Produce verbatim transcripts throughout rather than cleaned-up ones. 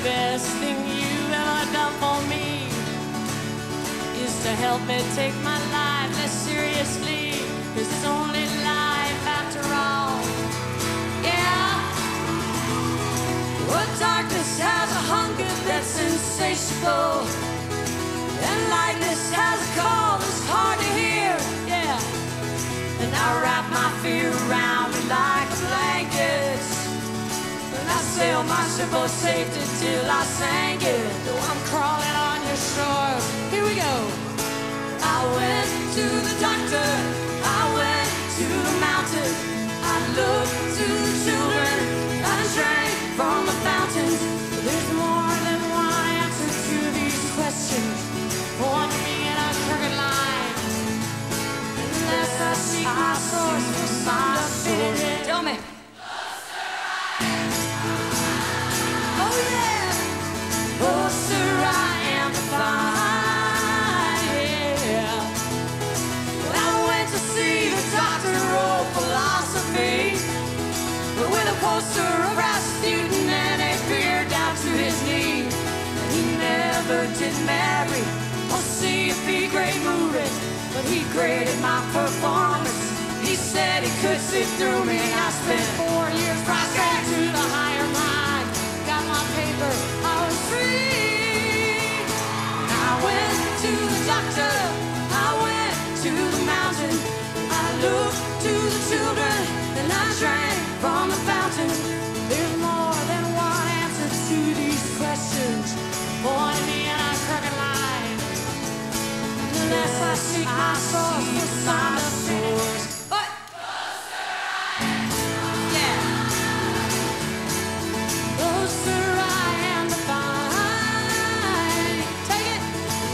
best thing you've ever done for me is to help me take my life less seriously, 'cause it's only life after all. Yeah. Well, darkness has a hunger that's insatiable, and lightness has a call that's hard to hear. Yeah. And I wrap my fear around me like a blanket, and I sail my ship for safety till I sank it. Though I'm crawling on your shore. Here we go. I went to the doctor, I went to the mountain, I looked to the children, I drank from the fountains. There's more than one answer to these questions. Point me in a crooked line, unless I seek my source for my source. Tell me. Oh yeah. Oh sir, I am fine. Yeah. Well, I went to see the doctor of philosophy, with a poster of Rasputin and a beard down to his knee. And he never did marry or see a B-grade movie, but he graded my performance. He said he could see through me, and I spent four years prostrate to the higher mind. Got my paper, I was free. I went to the doctor, I went to the mountain, I looked to the children, and I drank from the fountain. There's more than one answer to these questions. Point me in a crooked line, unless I seek my source for some source. What? Yeah. Oh, sir, I am the fine. Take it.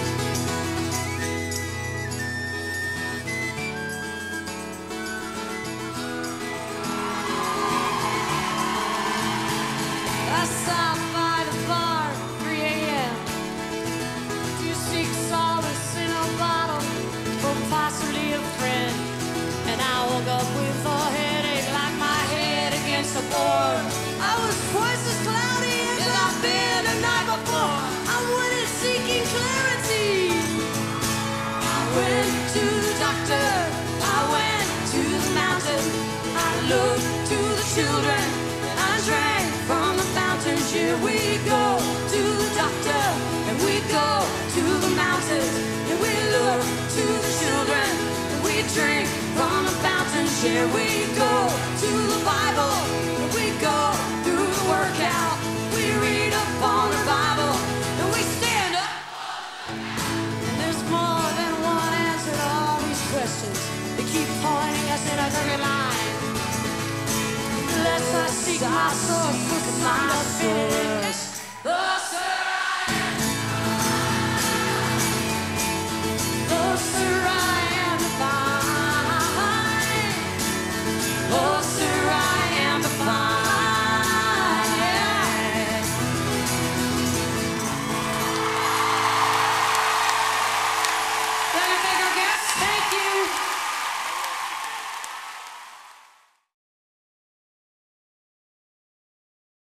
I stopped by the bar, three a.m. to seek solace in a bottle, or possibly a friend. And I woke up with a headache like my head against the board. I was twice as cloudy as I've been the night before. I went in seeking clarity. I went to the doctor, I went to the mountain, I looked to the children, and I drank from the fountains. Here we go to the doctor, and we go to the mountains, and we look to the children, and we drink from the fountains. Here we go to the Bible, and we go through the workout. We read up on the Bible, and we stand up. And there's more than one answer to all these questions. They keep pointing us in a crooked line, unless I seek my source for my source. Oh, sir.